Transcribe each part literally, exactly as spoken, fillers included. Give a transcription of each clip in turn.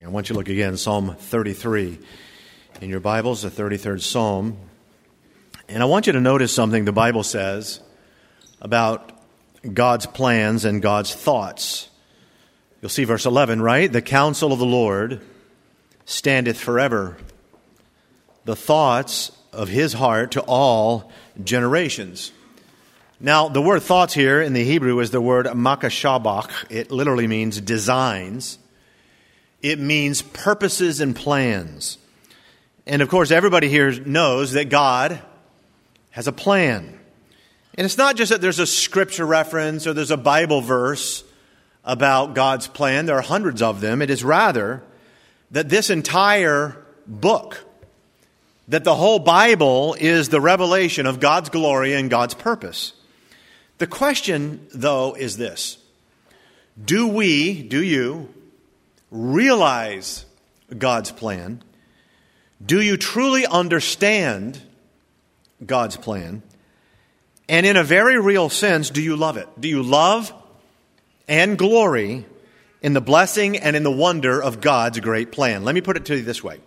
I want you to look again, Psalm thirty-three. In your Bibles, the thirty-third Psalm. And I want you to notice something the Bible says about God's plans and God's thoughts. You'll see verse eleven, right? The counsel of the Lord standeth forever, the thoughts of his heart to all generations. Now, the word thoughts here in the Hebrew is the word makashabach. It literally means designs. It means purposes and plans. And of course, everybody here knows that God has a plan. And it's not just that there's a scripture reference or there's a Bible verse about God's plan. There are hundreds of them. It is rather that this entire book, that the whole Bible is the revelation of God's glory and God's purpose. The question, though, is this. Do we, do you, realize God's plan? Do you truly understand God's plan? And in a very real sense, do you love it? Do you love and glory in the blessing and in the wonder of God's great plan? Let me put it to you this way.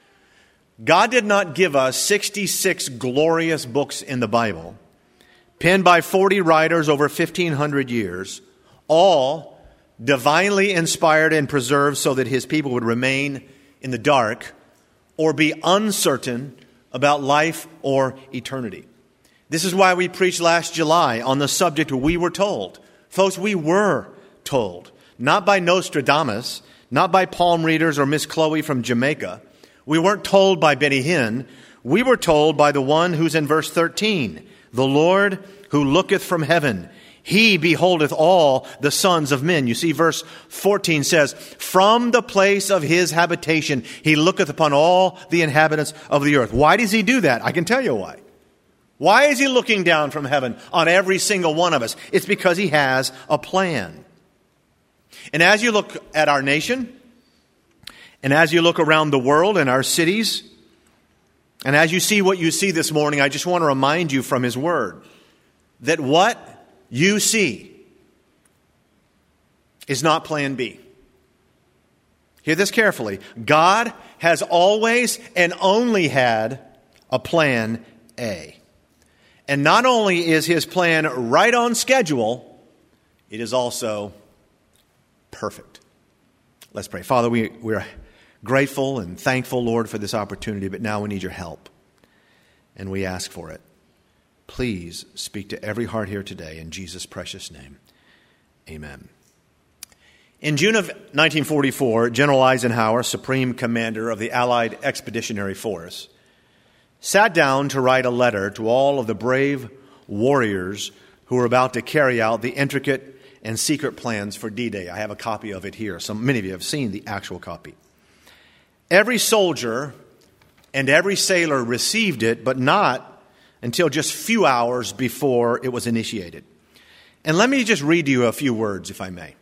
God did not give us sixty-six glorious books in the Bible, penned by forty writers over fifteen hundred years, all divinely inspired and preserved so that his people would remain in the dark or be uncertain about life or eternity. This is why we preached last July on the subject we were told. Folks, we were told. Not by Nostradamus, not by palm readers or Miss Chloe from Jamaica. We weren't told by Benny Hinn. We were told by the one who's in verse thirteen. The Lord who looketh from heaven, he beholdeth all the sons of men. You see, verse fourteen says, from the place of his habitation, he looketh upon all the inhabitants of the earth. Why does he do that? I can tell you why. Why is he looking down from heaven on every single one of us? It's because he has a plan. And as you look at our nation, and as you look around the world and our cities, and as you see what you see this morning, I just want to remind you from his word that what you see is not plan B. Hear this carefully. God has always and only had a plan A. And not only is his plan right on schedule, it is also perfect. Let's pray. Father, we, we're grateful and thankful, Lord, for this opportunity, but now we need your help. And we ask for it. Please speak to every heart here today in Jesus' precious name. Amen. In June of nineteen forty-four, General Eisenhower, Supreme Commander of the Allied Expeditionary Force, sat down to write a letter to all of the brave warriors who were about to carry out the intricate and secret plans for D-Day. I have a copy of it here. Some, many of you have seen the actual copy. Every soldier and every sailor received it, but not until just a few hours before it was initiated. And let me just read to you a few words, if I may.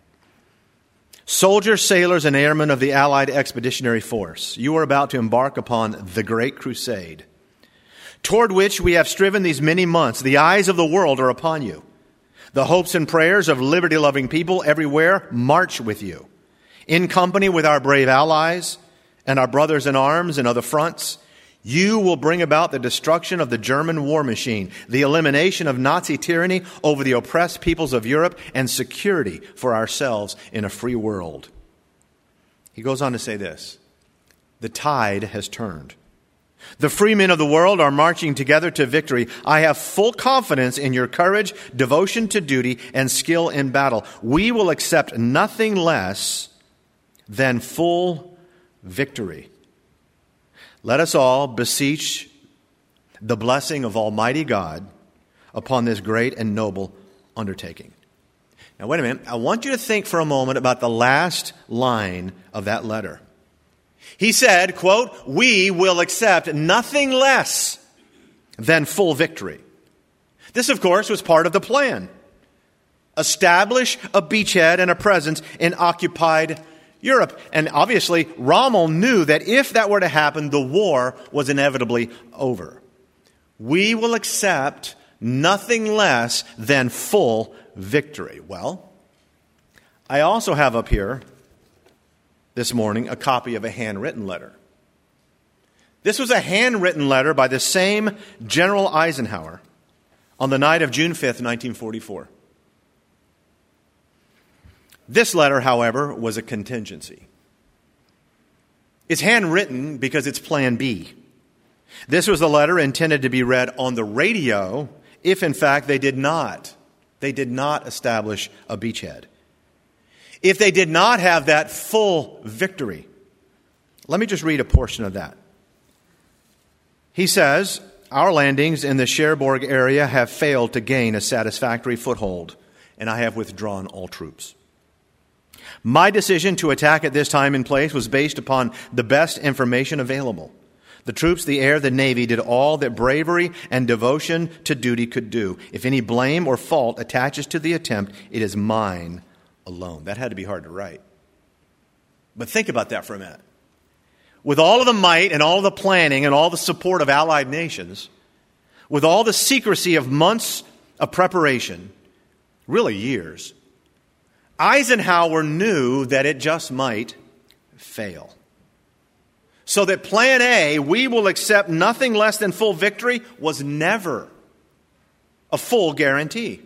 Soldiers, sailors, and airmen of the Allied Expeditionary Force, you are about to embark upon the Great Crusade, toward which we have striven these many months. The eyes of the world are upon you. The hopes and prayers of liberty-loving people everywhere march with you. In company with our brave allies and our brothers in arms and other fronts, you will bring about the destruction of the German war machine, the elimination of Nazi tyranny over the oppressed peoples of Europe, and security for ourselves in a free world. He goes on to say this. The tide has turned. The free men of the world are marching together to victory. I have full confidence in your courage, devotion to duty, and skill in battle. We will accept nothing less than full victory. Let us all beseech the blessing of Almighty God upon this great and noble undertaking. Now, wait a minute. I want you to think for a moment about the last line of that letter. He said, quote, we will accept nothing less than full victory. This, of course, was part of the plan. Establish a beachhead and a presence in occupied Europe. And obviously, Rommel knew that if that were to happen, the war was inevitably over. We will accept nothing less than full victory. Well, I also have up here this morning a copy of a handwritten letter. This was a handwritten letter by the same General Eisenhower on the night of June fifth, nineteen forty-four. This letter, however, was a contingency. It's handwritten because it's Plan B. This was a letter intended to be read on the radio if, in fact, they did not. They did not establish a beachhead. If they did not have that full victory. Let me just read a portion of that. He says, "Our landings in the Cherbourg area have failed to gain a satisfactory foothold, and I have withdrawn all troops. My decision to attack at this time and place was based upon the best information available. The troops, the air, the Navy did all that bravery and devotion to duty could do. If any blame or fault attaches to the attempt, it is mine alone." That had to be hard to write. But think about that for a minute. With all of the might and all of the planning and all the support of allied nations, with all the secrecy of months of preparation, really years, Eisenhower knew that it just might fail. So that Plan A, we will accept nothing less than full victory, was never a full guarantee.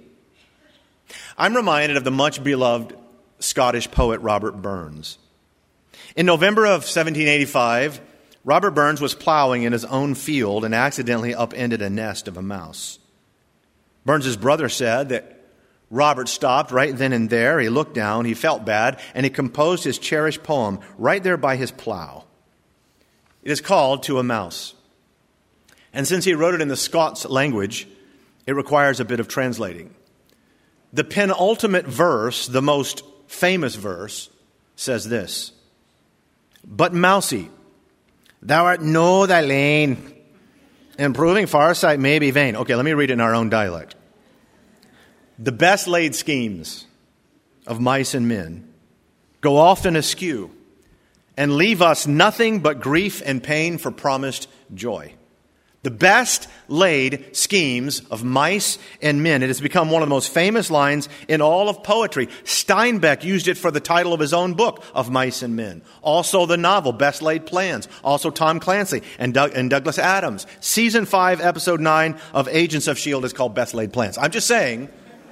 I'm reminded of the much beloved Scottish poet Robert Burns. In November of seventeen eighty-five, Robert Burns was plowing in his own field and accidentally upended a nest of a mouse. Burns's brother said that Robert stopped right then and there. He looked down, he felt bad, and he composed his cherished poem right there by his plow. It is called "To a Mouse." And since he wrote it in the Scots language, it requires a bit of translating. The penultimate verse, the most famous verse, says this: "But mousie, thou art no thy lane, and proving farsight may be vain." Okay, let me read it in our own dialect. "The best laid schemes of mice and men go often askew, and leave us nothing but grief and pain for promised joy." The best laid schemes of mice and men. It has become one of the most famous lines in all of poetry. Steinbeck used it for the title of his own book, Of Mice and Men. Also the novel, Best Laid Plans. Also Tom Clancy and, Doug, and Douglas Adams. Season five, episode nine of Agents of S H I E L D is called Best Laid Plans. I'm just saying,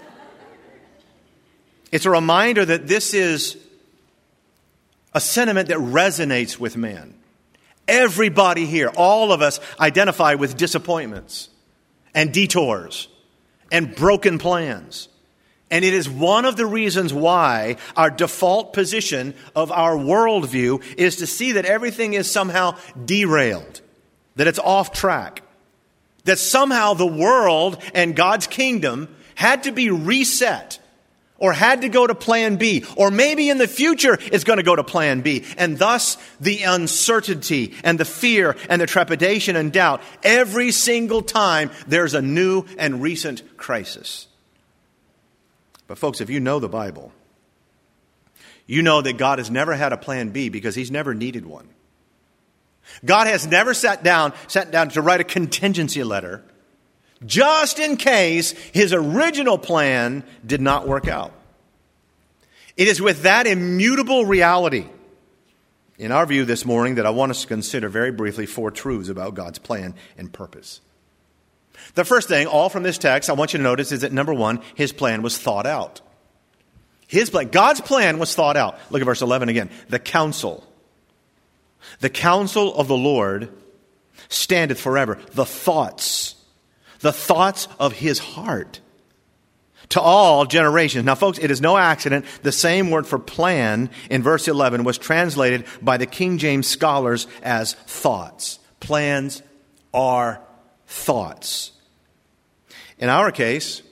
it's a reminder that this is a sentiment that resonates with man. Everybody here, all of us, identify with disappointments and detours and broken plans. And it is one of the reasons why our default position of our worldview is to see that everything is somehow derailed, that it's off track, that somehow the world and God's kingdom had to be reset, or had to go to Plan B, or maybe in the future it's going to go to Plan B. And thus the uncertainty and the fear and the trepidation and doubt every single time there's a new and recent crisis. But folks, if you know the Bible, you know that God has never had a Plan B because He's never needed one. God has never sat down, sat down to write a contingency letter just in case His original plan did not work out. It is with that immutable reality, in our view this morning, that I want us to consider very briefly four truths about God's plan and purpose. The first thing, all from this text, I want you to notice is that, number one, His plan was thought out. His plan, God's plan was thought out. Look at verse eleven again. The counsel. The counsel of the Lord standeth forever. The thoughts. The thoughts of His heart to all generations. Now, folks, it is no accident. The same word for plan in verse eleven was translated by the King James scholars as thoughts. Plans are thoughts. In our case,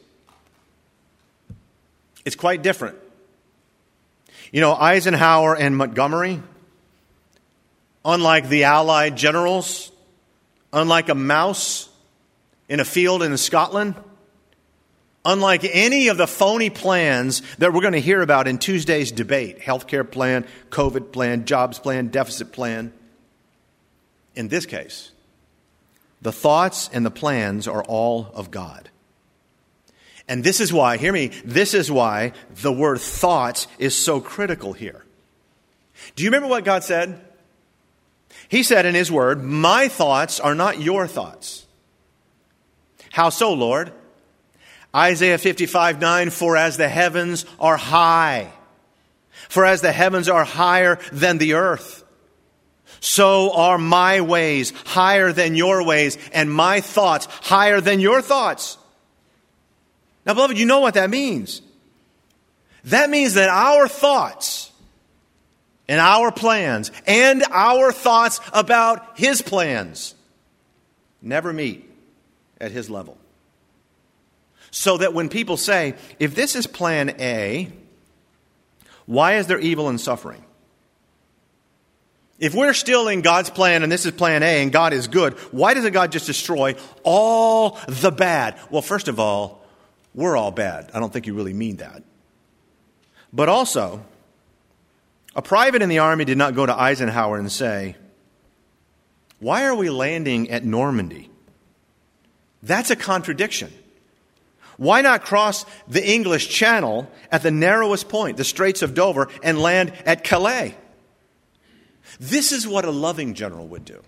it's quite different. You know, Eisenhower and Montgomery, unlike the Allied generals, unlike a mouse in a field in Scotland, unlike any of the phony plans that we're going to hear about in Tuesday's debate, healthcare plan, COVID plan, jobs plan, deficit plan, in this case, the thoughts and the plans are all of God. And this is why, hear me, this is why the word thoughts is so critical here. Do you remember what God said? He said in His Word, my thoughts are not your thoughts. How so, Lord? Isaiah fifty-five nine, for as the heavens are high, for as the heavens are higher than the earth, so are my ways higher than your ways, and my thoughts higher than your thoughts. Now, beloved, you know what that means. That means that our thoughts and our plans and our thoughts about His plans never meet at His level. So that when people say, if this is plan A, why is there evil and suffering? If we're still in God's plan and this is plan A and God is good, why doesn't God just destroy all the bad? Well, first of all, we're all bad. I don't think you really mean that. But also, a private in the army did not go to Eisenhower and say, why are we landing at Normandy? That's a contradiction. Why not cross the English Channel at the narrowest point, the Straits of Dover, and land at Calais? This is what a loving general would do.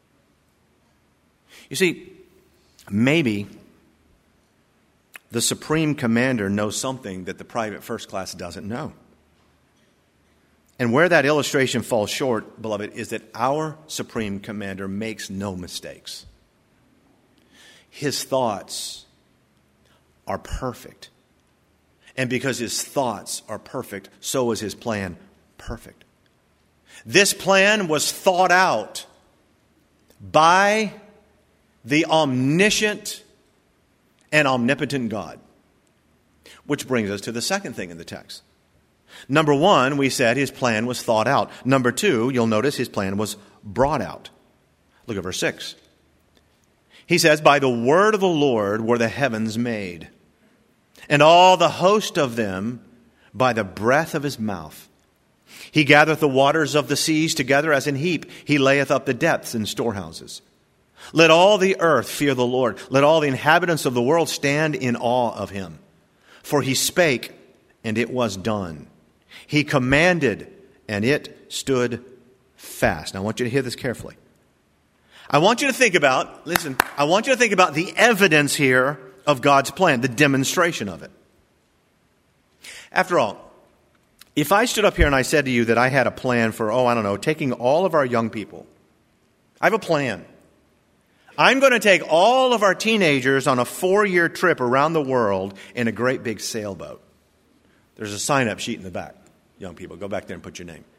You see, maybe the supreme commander knows something that the private first class doesn't know. And where that illustration falls short, beloved, is that our supreme commander makes no mistakes. His thoughts are perfect. And because his thoughts are perfect, so is his plan perfect. This plan was thought out by the omniscient and omnipotent God. Which brings us to the second thing in the text. Number one, we said his plan was thought out. Number two, you'll notice his plan was brought out. Look at verse six. He says, by the word of the Lord were the heavens made, and all the host of them by the breath of his mouth. He gathereth the waters of the seas together as an heap. He layeth up the depths in storehouses. Let all the earth fear the Lord. Let all the inhabitants of the world stand in awe of him. For he spake, and it was done. He commanded, and it stood fast. Now, I want you to hear this carefully. I want you to think about, listen, I want you to think about the evidence here of God's plan, the demonstration of it. After all, if I stood up here and I said to you that I had a plan for, oh, I don't know, taking all of our young people, I have a plan. I'm going to take all of our teenagers on a four-year trip around the world in a great big sailboat. There's a sign-up sheet in the back. Young people, go back there and put your name.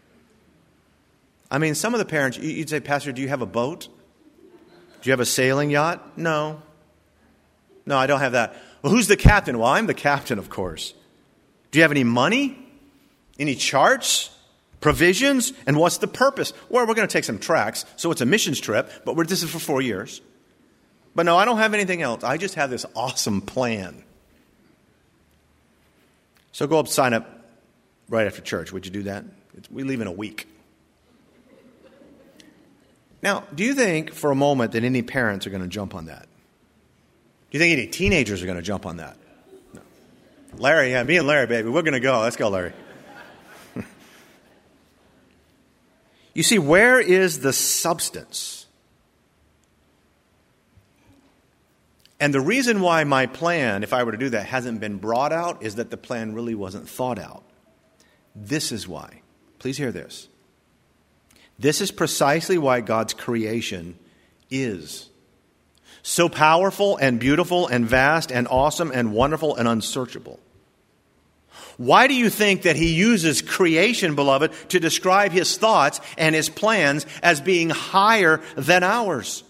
I mean, some of the parents, you'd say, Pastor, do you have a boat? Do you have a sailing yacht? No. No, I don't have that. Well, who's the captain? Well, I'm the captain, of course. Do you have any money? Any charts? Provisions? And what's the purpose? Well, we're going to take some tracks, so it's a missions trip, but we're, this is for four years. But no, I don't have anything else. I just have this awesome plan. So go up, sign up right after church. Would you do that? We leave in a week. Now, do you think for a moment that any parents are going to jump on that? Do you think any teenagers are going to jump on that? No. Larry, yeah, me and Larry, baby, we're going to go. Let's go, Larry. You see, where is the substance? And the reason why my plan, if I were to do that, hasn't been brought out is that the plan really wasn't thought out. This is why. Please hear this. This is precisely why God's creation is so powerful and beautiful and vast and awesome and wonderful and unsearchable. Why do you think that he uses creation, beloved, to describe his thoughts and his plans as being higher than ours?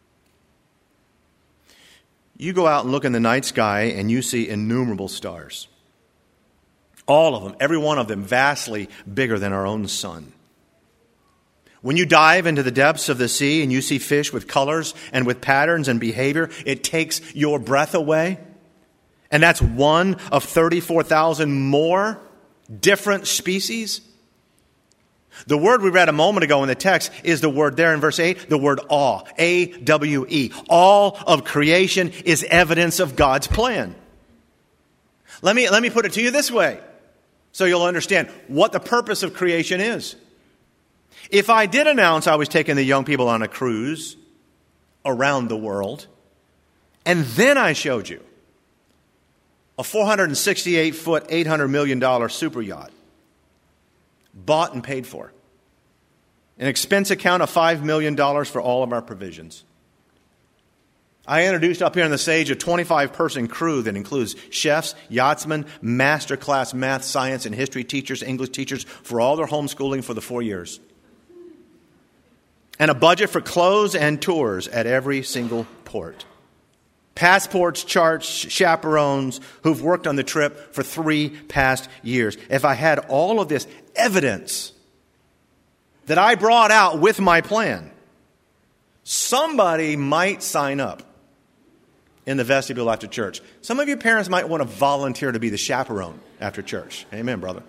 You go out and look in the night sky and you see innumerable stars. All of them, every one of them vastly bigger than our own sun. When you dive into the depths of the sea and you see fish with colors and with patterns and behavior, it takes your breath away. And that's one of thirty-four thousand more different species. The word we read a moment ago in the text is the word there in verse eight, the word awe, A W E. All of creation is evidence of God's plan. Let me, let me put it to you this way. So you'll understand what the purpose of creation is. If I did announce I was taking the young people on a cruise around the world, and then I showed you a four hundred sixty-eight foot, eight hundred million dollars super yacht, bought and paid for, an expense account of five million dollars for all of our provisions. I introduced up here on the stage a twenty-five person crew that includes chefs, yachtsmen, master class math, science, and history teachers, English teachers for all their homeschooling for the four years. And a budget for clothes and tours at every single port. Passports, charts, chaperones who've worked on the trip for three past years. If I had all of this evidence that I brought out with my plan, somebody might sign up in the vestibule after church. Some of you parents might want to volunteer to be the chaperone after church. Amen, brother.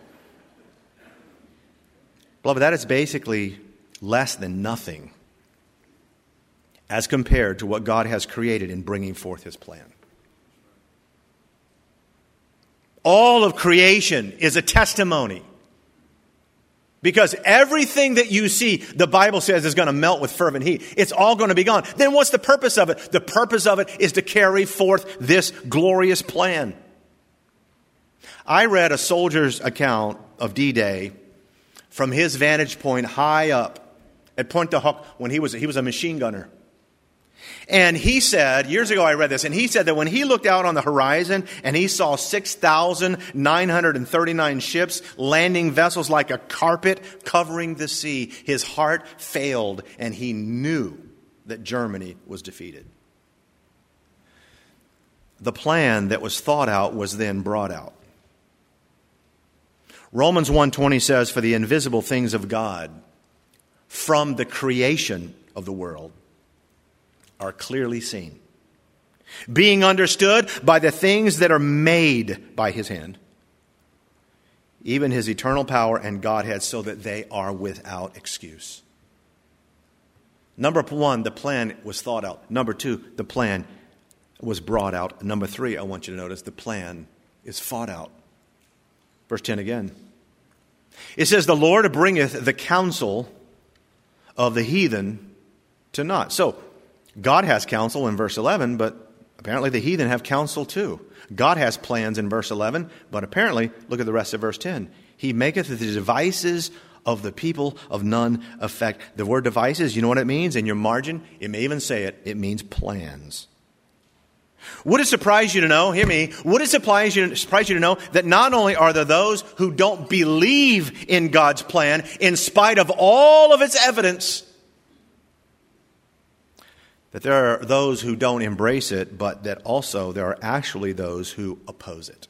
Beloved, that is basically less than nothing as compared to what God has created in bringing forth His plan. All of creation is a testimony. Because everything that you see, the Bible says, is going to melt with fervent heat. It's all going to be gone. Then what's the purpose of it? The purpose of it is to carry forth this glorious plan. I read a soldier's account of D-Day from his vantage point high up at Pointe du Hoc when he was, he was a machine gunner. And he said, years ago I read this, and he said that when he looked out on the horizon and he saw six thousand nine hundred thirty-nine ships, landing vessels like a carpet covering the sea, his heart failed and he knew that Germany was defeated. The plan that was thought out was then brought out. Romans one twenty says, "For the invisible things of God from the creation of the world are clearly seen, being understood by the things that are made by His hand, even His eternal power and Godhead, so that they are without excuse." Number one, the plan was thought out. Number two, the plan was brought out. Number three, I want you to notice, the plan is fought out. Verse ten again. It says, "The Lord bringeth the counsel of the heathen to naught." So, God has counsel in verse eleven, but apparently the heathen have counsel too. God has plans in verse eleven, but apparently, look at the rest of verse ten. "He maketh the devices of the people of none effect." The word devices, you know what it means? In your margin, it may even say it, it means plans. Would it surprise you to know, hear me, would it surprise you, surprise you to know that not only are there those who don't believe in God's plan in spite of all of its evidence, that there are those who don't embrace it, but that also there are actually those who oppose it.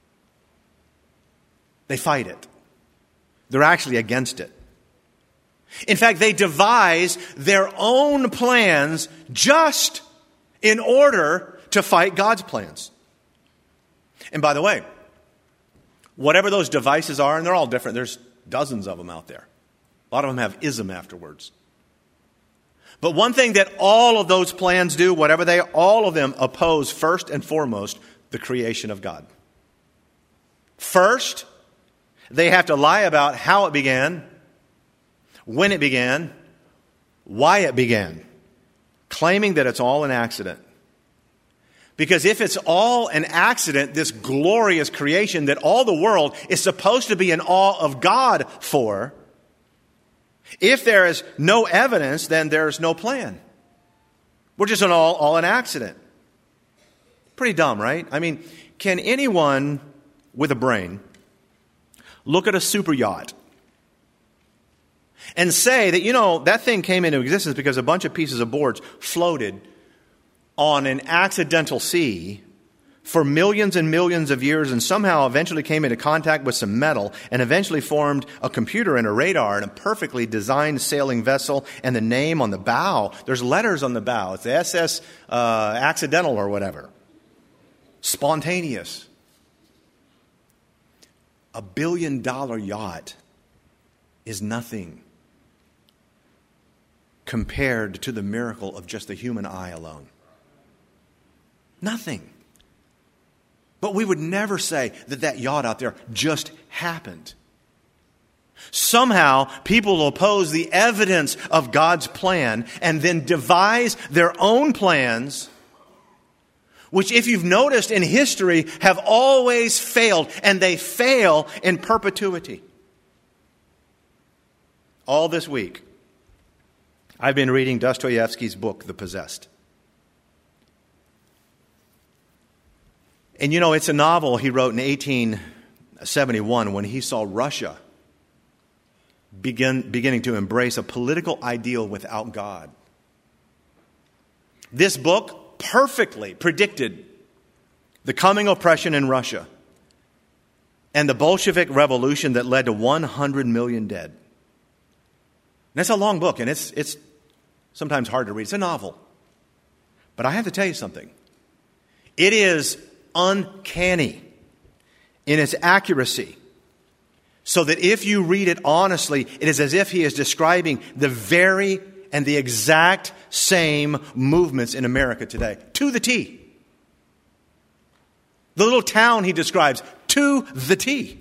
They fight it. They're actually against it. In fact, they devise their own plans just in order to fight God's plans. And by the way, whatever those devices are, and they're all different, there's dozens of them out there. A lot of them have ism afterwards. But one thing that all of those plans do, whatever they, all of them oppose first and foremost the creation of God. First, they have to lie about how it began, when it began, why it began, claiming that it's all an accident. Because if it's all an accident, this glorious creation that all the world is supposed to be in awe of God for, if there is no evidence, then there's no plan. We're just an all, all an accident. Pretty dumb, right? I mean, can anyone with a brain look at a super yacht and say that, you know, that thing came into existence because a bunch of pieces of boards floated on an accidental sea for millions and millions of years and somehow eventually came into contact with some metal and eventually formed a computer and a radar and a perfectly designed sailing vessel and the name on the bow. There's letters on the bow. It's the S S uh, Accidental or whatever. Spontaneous. A billion dollar yacht is nothing compared to the miracle of just the human eye alone. Nothing. But we would never say that that yacht out there just happened. Somehow, people will oppose the evidence of God's plan and then devise their own plans, which, if you've noticed in history, have always failed, and they fail in perpetuity. All this week, I've been reading Dostoevsky's book, The Possessed. And you know, it's a novel he wrote in eighteen seventy-one when he saw Russia begin, beginning to embrace a political ideal without God. This book perfectly predicted the coming oppression in Russia and the Bolshevik Revolution that led to one hundred million dead. And that's a long book, and it's, it's sometimes hard to read. It's a novel. But I have to tell you something. It is uncanny in its accuracy, so that if you read it honestly, it is as if he is describing the very and the exact same movements in America today, to the T. The little town he describes, to the T.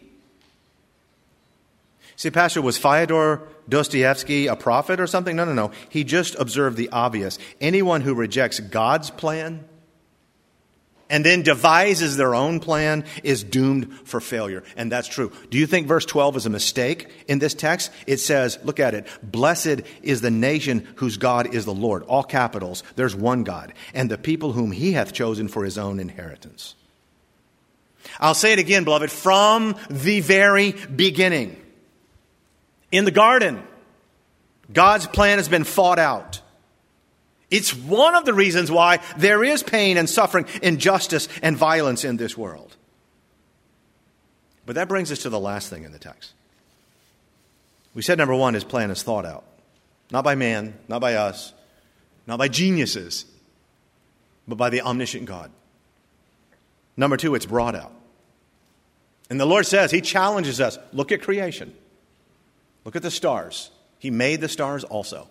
See, Pastor, was Fyodor Dostoevsky a prophet or something? No, no, no. He just observed the obvious. Anyone who rejects God's plan and then devises their own plan is doomed for failure. And that's true. Do you think verse twelve is a mistake in this text? It says, look at it, blessed is the nation whose God is the Lord. All capitals, there's one God, and the people whom he hath chosen for his own inheritance. I'll say it again, beloved, from the very beginning. In the garden, God's plan has been fought out. It's one of the reasons why there is pain and suffering, injustice and violence in this world. But that brings us to the last thing in the text. We said, number one, his plan is thought out. Not by man, not by us, not by geniuses, but by the omniscient God. Number two, it's brought out. And the Lord says, he challenges us. Look at creation. Look at the stars. He made the stars also.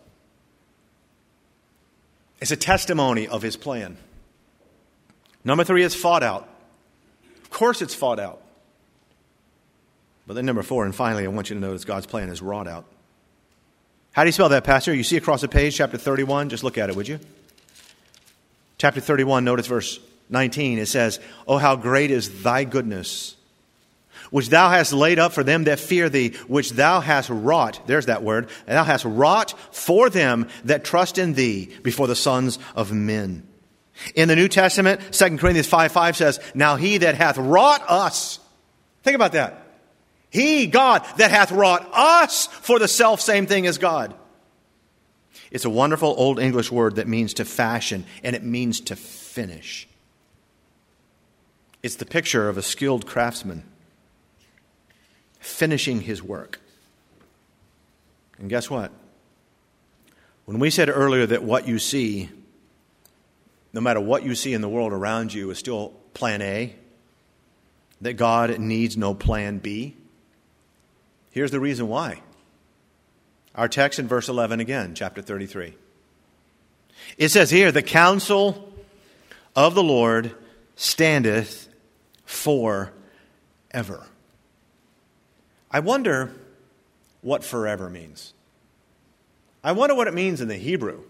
It's a testimony of his plan. Number three, it's fought out. Of course it's fought out. But then number four, and finally, I want you to notice God's plan is wrought out. How do you spell that, Pastor? You see across the page, chapter thirty-one. Just look at it, would you? Chapter thirty-one, notice verse nineteen. It says, "Oh, how great is thy goodness, which thou hast laid up for them that fear thee, which thou hast wrought," there's that word, "thou hast wrought for them that trust in thee before the sons of men." In the New Testament, Second Corinthians five five says, "Now he that hath wrought us," think about that, "he, God, that hath wrought us for the self-same thing as God." It's a wonderful Old English word that means to fashion, and it means to finish. It's the picture of a skilled craftsman finishing his work. And guess what? When we said earlier that what you see, no matter what you see in the world around you, is still plan A, that God needs no plan B, here's the reason why. Our text in verse eleven again, chapter thirty-three. It says here, "The counsel of the Lord standeth forever." I wonder what forever means. I wonder what it means in the Hebrew.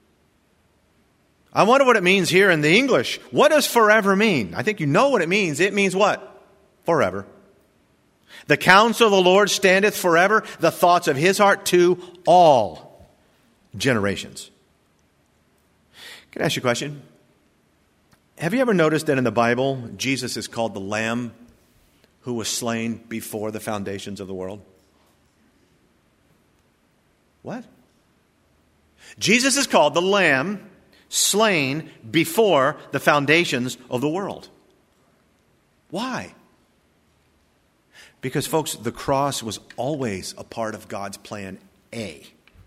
I wonder what it means here in the English. What does forever mean? I think you know what it means. It means what? Forever. The counsel of the Lord standeth forever, the thoughts of his heart to all generations. Can I ask you a question? Have you ever noticed that in the Bible, Jesus is called the Lamb who was slain before the foundations of the world? What? Jesus is called the Lamb slain before the foundations of the world. Why? Because, folks, the cross was always a part of God's plan A.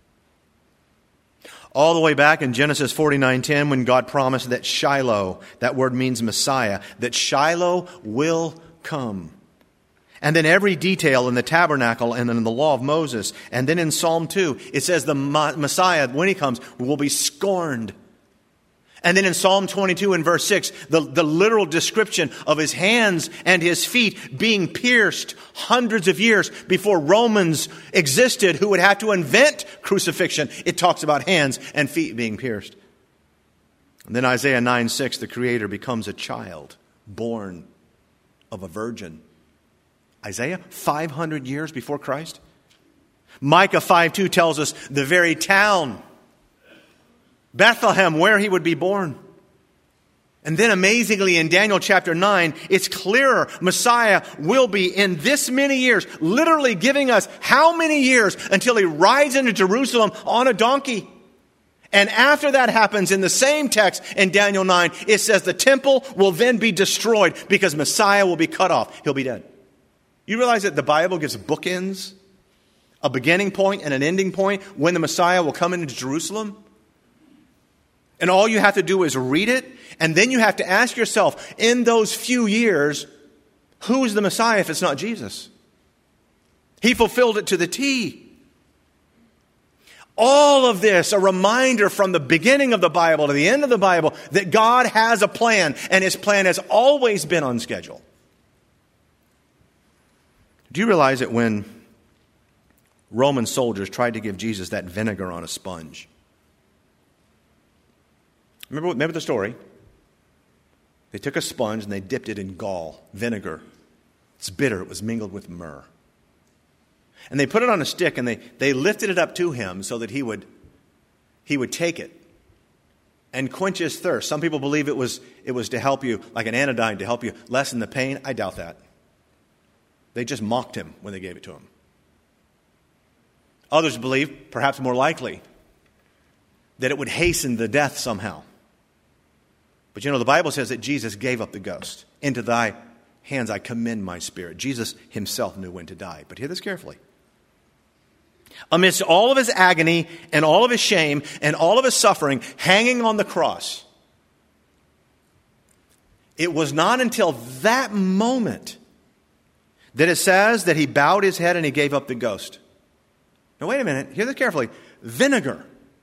All the way back in Genesis forty-nine ten, when God promised that Shiloh, that word means Messiah, that Shiloh will come. And then every detail in the tabernacle and in the law of Moses. And then in Psalm two, it says the Messiah, when he comes, will be scorned. And then in Psalm twenty-two and verse six, the, the literal description of his hands and his feet being pierced hundreds of years before Romans existed, who would have to invent crucifixion. It talks about hands and feet being pierced. And then Isaiah nine six, the Creator becomes a child born of a virgin. Isaiah, five hundred years before Christ. Micah five two tells us the very town, Bethlehem, where he would be born. And then amazingly in Daniel chapter nine, it's clearer Messiah will be in this many years, literally giving us how many years until he rides into Jerusalem on a donkey. And after that happens, in the same text in Daniel nine, it says the temple will then be destroyed because Messiah will be cut off. He'll be dead. You realize that the Bible gives bookends, a beginning point and an ending point when the Messiah will come into Jerusalem? And all you have to do is read it, and then you have to ask yourself, in those few years, who's the Messiah if it's not Jesus? He fulfilled it to the T. All of this, a reminder from the beginning of the Bible to the end of the Bible, that God has a plan, and his plan has always been on schedule. Do you realize that when Roman soldiers tried to give Jesus that vinegar on a sponge? Remember, remember the story? They took a sponge and they dipped it in gall, vinegar. It's bitter. It was mingled with myrrh. And they put it on a stick and they, they lifted it up to him so that he would, he would take it and quench his thirst. Some people believe it was, it was to help you, like an anodyne, to help you lessen the pain. I doubt that. They just mocked him when they gave it to him. Others believe, perhaps more likely, that it would hasten the death somehow. But you know, the Bible says that Jesus gave up the ghost. Into thy hands I commend my spirit. Jesus himself knew when to die. But hear this carefully. Amidst all of his agony and all of his shame and all of his suffering, hanging on the cross, it was not until that moment that it says that he bowed his head and he gave up the ghost. Now wait a minute, hear this carefully. Vinegar.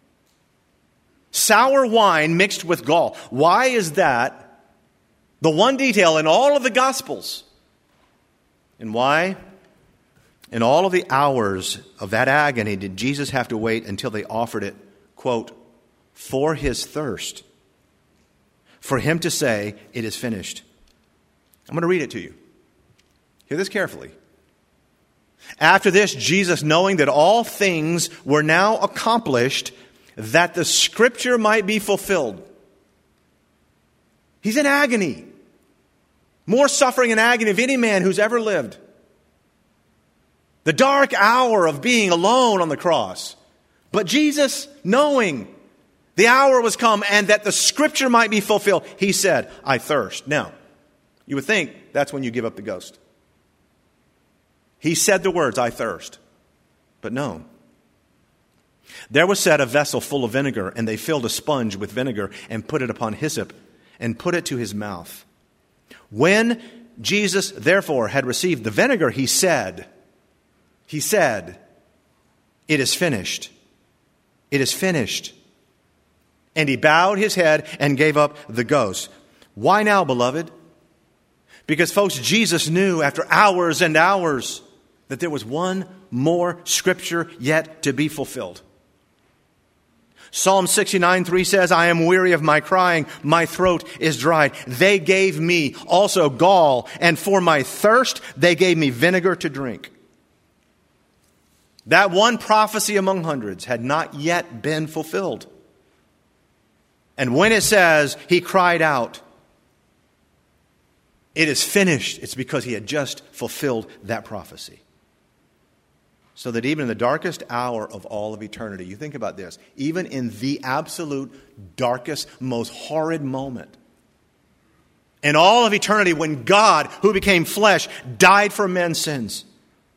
Sour wine mixed with gall. Why is that the one detail in all of the Gospels? And why, in all of the hours of that agony, did Jesus have to wait until they offered it, quote, for his thirst, for him to say, it is finished? I'm going to read it to you. Hear this carefully. After this, Jesus, knowing that all things were now accomplished, that the scripture might be fulfilled. He's in agony. More suffering and agony of any man who's ever lived. The dark hour of being alone on the cross. But Jesus, knowing the hour was come and that the scripture might be fulfilled, he said, I thirst. Now, you would think that's when you give up the ghost. He said the words, I thirst. But no. There was set a vessel full of vinegar, and they filled a sponge with vinegar and put it upon hyssop and put it to his mouth. When Jesus, therefore, had received the vinegar, he said, he said, it is finished. It is finished. And he bowed his head and gave up the ghost. Why now, beloved? Because, folks, Jesus knew after hours and hours that there was one more scripture yet to be fulfilled. Psalm sixty-nine three says, I am weary of my crying, my throat is dried. They gave me also gall, and for my thirst they gave me vinegar to drink. That one prophecy among hundreds had not yet been fulfilled. And when it says he cried out, it is finished, it's because he had just fulfilled that prophecy. So that even in the darkest hour of all of eternity, you think about this, even in the absolute darkest, most horrid moment, in all of eternity when God, who became flesh, died for men's sins,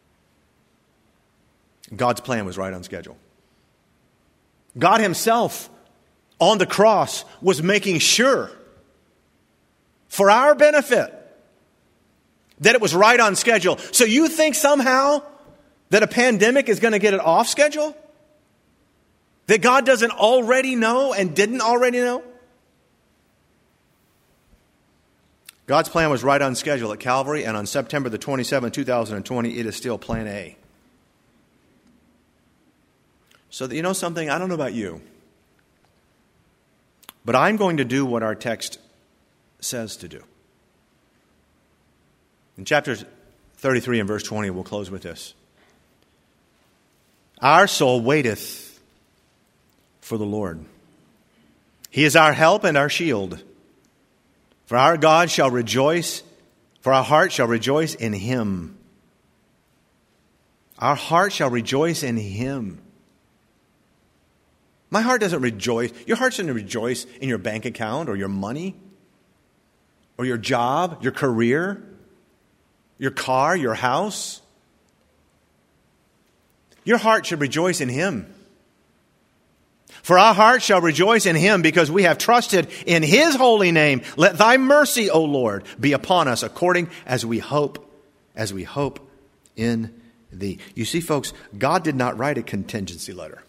God's plan was right on schedule. God himself on the cross was making sure, for our benefit, that it was right on schedule. So you think somehow that a pandemic is going to get it off schedule? That God doesn't already know and didn't already know? God's plan was right on schedule at Calvary, and on September the twenty-seventh, two thousand twenty, it is still plan A. So that you know something, I don't know about you, but I'm going to do what our text says to do. In chapter thirty-three and verse twenty, we'll close with this. Our soul waiteth for the Lord. He is our help and our shield. For our God shall rejoice, for our heart shall rejoice in Him. Our heart shall rejoice in Him. My heart doesn't rejoice. Your heart shouldn't rejoice in your bank account or your money or your job, your career, your car, your house. Your heart should rejoice in Him. For our heart shall rejoice in Him because we have trusted in His holy name. Let Thy mercy, O Lord, be upon us according as we hope, as we hope in Thee. You see, folks, God did not write a contingency letter.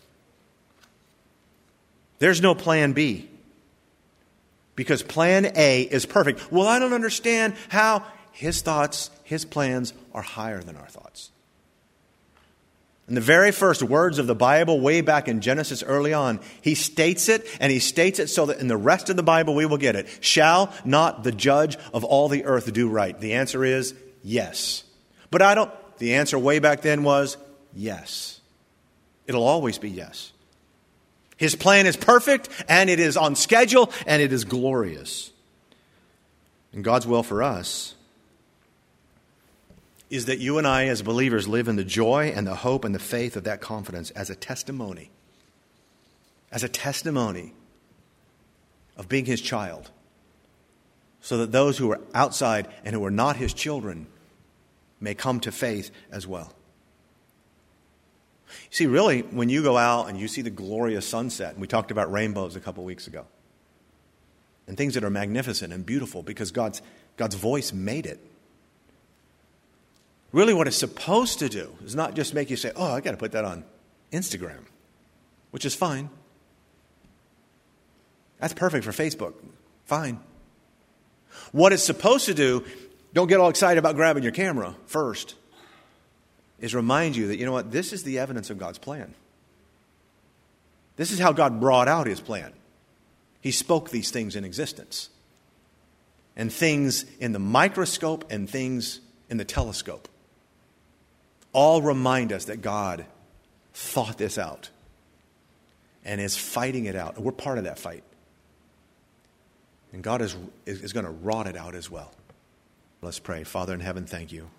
There's no plan B. Because plan A is perfect. Well, I don't understand how. His thoughts, His plans are higher than our thoughts. In the very first words of the Bible, way back in Genesis early on, He states it, and He states it so that in the rest of the Bible we will get it. Shall not the judge of all the earth do right? The answer is yes. But I don't, the answer way back then was yes. It'll always be yes. His plan is perfect, and it is on schedule, and it is glorious. And God's will for us is that you and I as believers live in the joy and the hope and the faith of that confidence as a testimony. As a testimony of being His child. So that those who are outside and who are not His children may come to faith as well. You see, really, when you go out and you see the glorious sunset, and we talked about rainbows a couple weeks ago, and things that are magnificent and beautiful because God's, God's voice made it. Really what it's supposed to do is not just make you say, oh, I got to put that on Instagram, which is fine. That's perfect for Facebook. Fine. What it's supposed to do, don't get all excited about grabbing your camera first, is remind you that, you know what, this is the evidence of God's plan. This is how God brought out His plan. He spoke these things in existence. And things in the microscope and things in the telescope all remind us that God thought this out and is fighting it out. And we're part of that fight. And God is, is, is going to wrought it out as well. Let's pray. Father in heaven, thank You.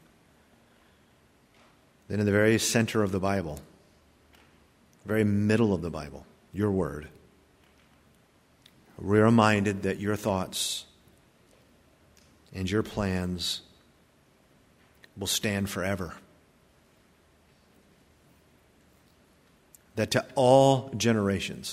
Then in the very center of the Bible, very middle of the Bible, Your Word, we're reminded that Your thoughts and Your plans will stand forever. That to all generations,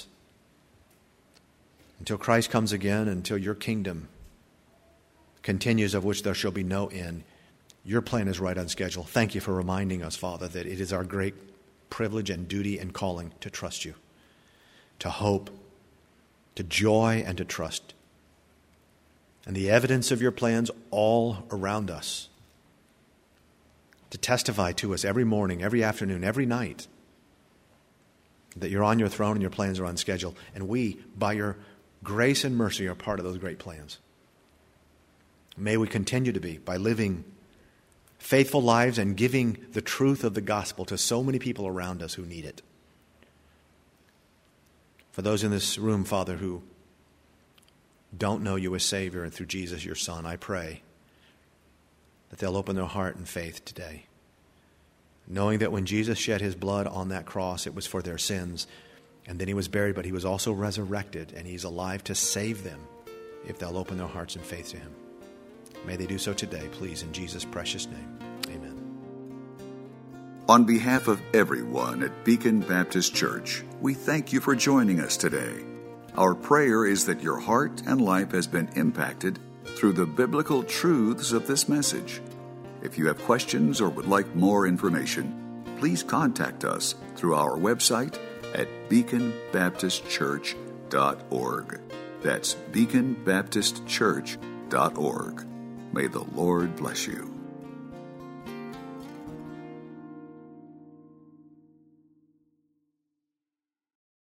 until Christ comes again, until Your kingdom continues, of which there shall be no end, Your plan is right on schedule. Thank You for reminding us, Father, that it is our great privilege and duty and calling to trust You, to hope, to joy, and to trust. And the evidence of Your plans all around us, to testify to us every morning, every afternoon, every night, that You're on Your throne and Your plans are on schedule. And we, by Your grace and mercy, are part of those great plans. May we continue to be by living faithful lives and giving the truth of the gospel to so many people around us who need it. For those in this room, Father, who don't know You as Savior and through Jesus, Your Son, I pray that they'll open their heart in faith today, knowing that when Jesus shed His blood on that cross, it was for their sins, and then He was buried, but He was also resurrected, and He's alive to save them if they'll open their hearts in faith to Him. May they do so today, please, in Jesus' precious name. Amen. On behalf of everyone at Beacon Baptist Church, we thank you for joining us today. Our prayer is that your heart and life has been impacted through the biblical truths of this message. If you have questions or would like more information, please contact us through our website at beacon baptist church dot org. That's beacon baptist church dot org. May the Lord bless you.